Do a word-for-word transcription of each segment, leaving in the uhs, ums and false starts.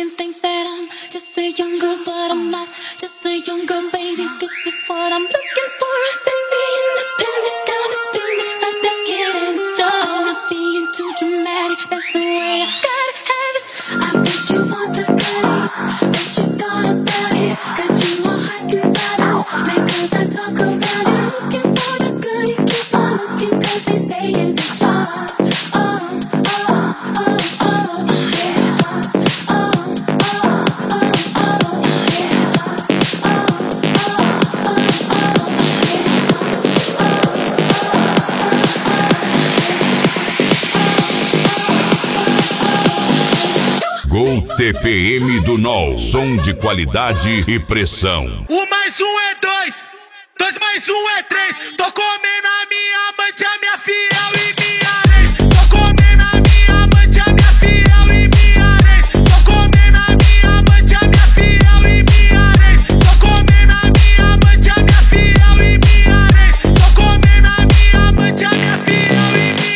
can think that I'm just a young girl, but I'm not just a young girl, baby. This is what I'm looking for. Sexy, independent, down to spin it, like that's getting strong. Not being too dramatic, that's the way I gotta have it. I bet you want the goodie, bet you thought about it. Got you all hot and bothered, because I talk around it. Looking for the goodies, keep on looking, cause they stay in the jar. Oh, oh, oh, oh, yeah. Oh, oh, oh, oh, yeah. Gol T P M do N O L, som de qualidade e pressão. Um mais um é dois, dois mais um é três. Tô comendo a minha amante, a minha fiel e minha ex. Tô comendo a minha amante, a minha fiel e minha ex. Tô comendo a minha amante, a minha fiel e minha ex. Tô comendo a minha amante, a minha fiel e minha ex. Tô comendo a minha amante, a minha fiel e minha.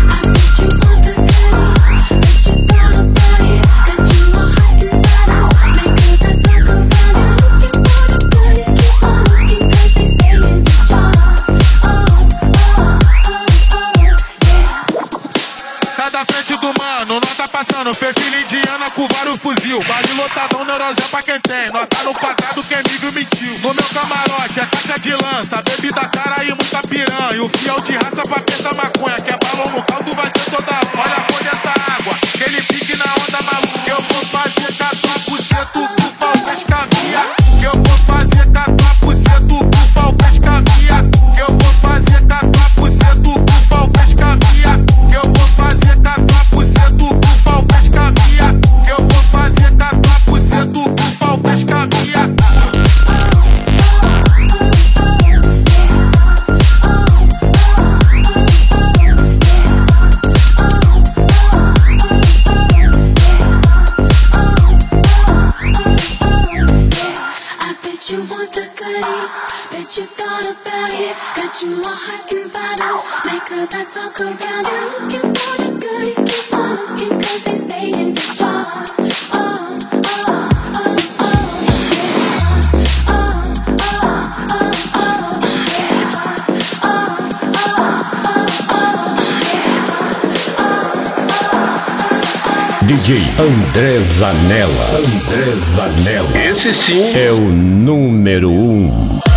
Passando, perfil indiana com vários fuzil. Vale lotadão, neurosé pra quem tem. Nota no quadrado, quem me viu mentiu. No meu camarote é caixa de lança, bebida cara e muita piranha. O fiel de raça pra perda maconha. Quer balão no caldo, vai ter toda hora. Olha a cor dessa água, que ele pique na onda maluca. Eu vou fazer quatorze por cento do falvez caminha. Eu vou fazer quatorze por cento do falvez caminha. Eu vou fazer quatorze por cento do falvez caminha. Eu vou fazer quatorze por cento do falvez caminha. Eu vou fazer quatorze por cento do falvez caminha. You want the goodies, bet you thought about it. Got you all hot and bothered, because I talk around it. Looking for the goodies, keep on looking, cause they stay in the jar. Oh, oh, oh, oh, yeah. Oh, oh, oh, oh, yeah. Oh, oh, oh, oh, yeah. D J André Zanella. André Zanella. Esse sim é o número um.